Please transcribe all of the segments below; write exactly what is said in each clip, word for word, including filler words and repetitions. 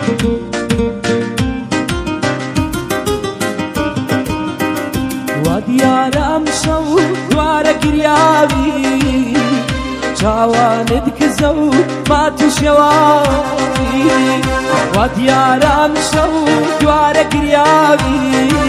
وا دیارم شەو دوارە گریاوی چاوانت کزە و مات و شێواوی وا دیارم شەو دوارە گریاوی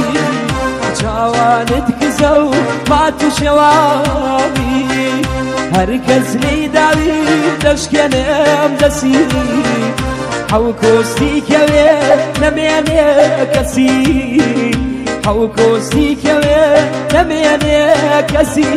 چاوانت کزە و مات و شێواوی هەرکەس لێی داوی دەشکێنم دەسی حەو کۆستی کەوێ نەمێنێ کەسی حەو کۆستی کەوێ نەمێنێ کەسی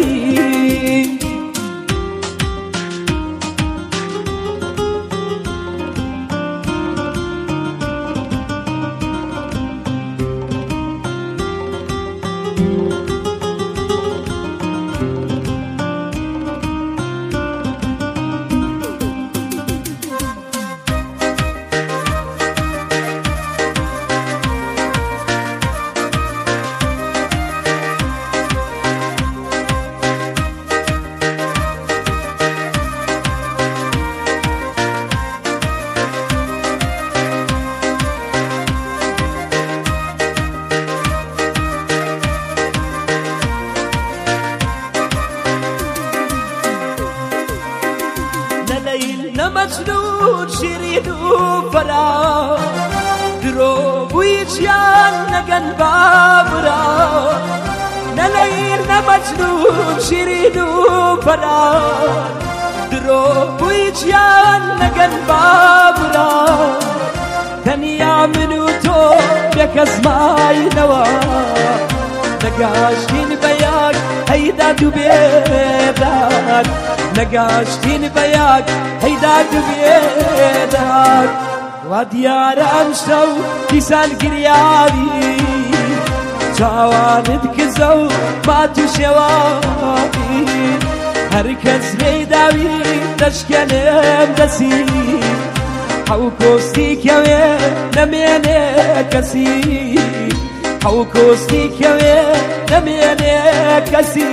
مجنون شیرین و فرا درو بوی جیان نگن بابرا نلیر نمجنون شیرین و فرا درو بوی جیان نگن بابرا تنیا منو تو بکز مای نوا نگاشتین بیاک هیدا دو بیدار نگاشتین بیاک هیدا دو بیدار وا دیارم شەو دیسان گریاوی چاوانت کزە و مات و شێواوی هەرکەس لێی داوی دەشکێنم دەسی حەو کۆستی کەوێ نەمێنێ کەسی حەو کۆستی کەوێ نەمێنێ کەسی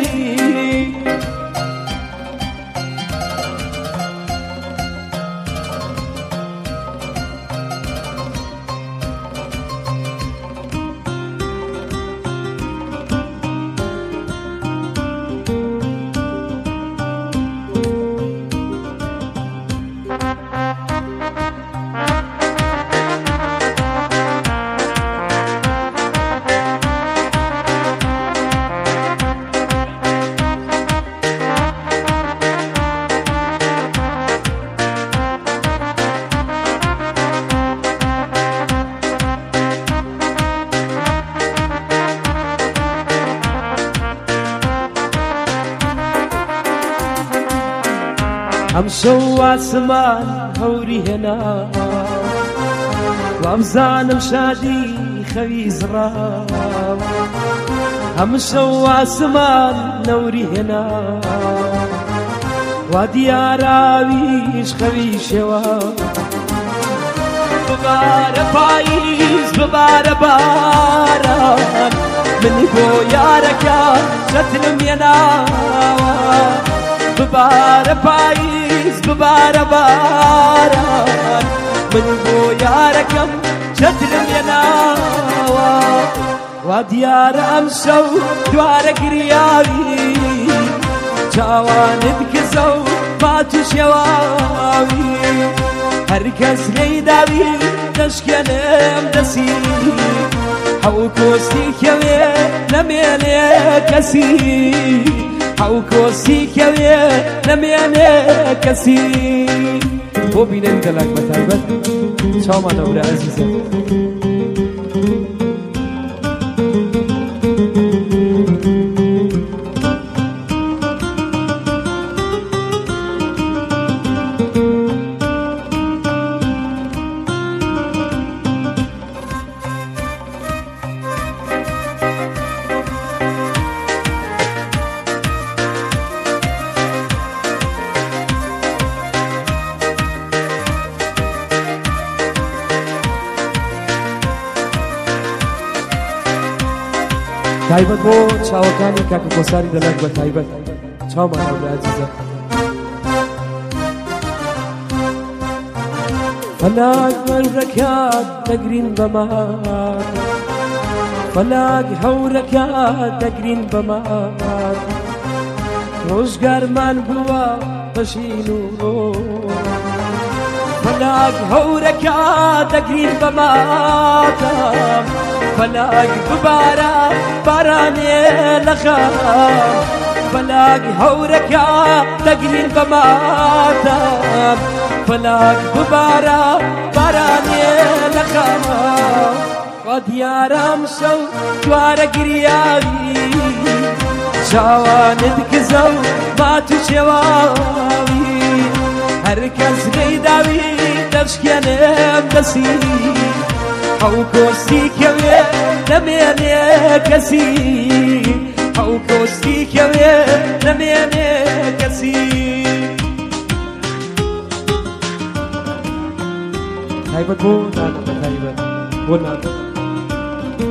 ئەم شەو ئاسمان هەوری هێنا وامزانم شادی خەوی زڕا ئەم شەو ئاسمان نەوری هێنا وا دیاراویش خەوی شێوا ببارە پاییز ببارە باران من بۆ یارەکە چەترم هێناوە ببارە پاییز ببارە باران من بۆ یارەکەم چەترم هێناوە وا دیارە ئەم شەو دوارە گریاوی چاوانت کزە و مات و شێواوی هەرکەس لێی داوی دەشکێنم دەسی حەو کۆستی کەوێ نەمێنێ کەسی حەو کۆستی کەوێ نەمێنێ کەسی بۆ بینەری دەلاک بە تایبەت چاومانە ورە ئەزیزە تایبەت بۆ چاوەکانی کاکە کۆساری دەلاک بە تایبەت چاومانە ورە ئەزیزە فەلاک هەورەکات دەگرین بەمان فەلاک هەورەکات دەگرین بەمان ڕۆژگارمان بووە بەژین و فەلاک هەورەکات دەگرین بەماتام فەلاک ببارە بارانێ لە خام فەلاک هەورەکات دەگرین بەماتام فەلاک ببارە بارانێ لە خام وا دیارەم شەو جوارە گریاوی چاوانت گزە و بات و شێواوی هەر کەس لێداوی دەشکێنێم دەسی ئەو کۆستی کەوێ نەمێنێ کەسی ئەو کۆستی کەوێ نەمێنێ کەسی تایبەت بۆ نانە تایبەت بۆ نانە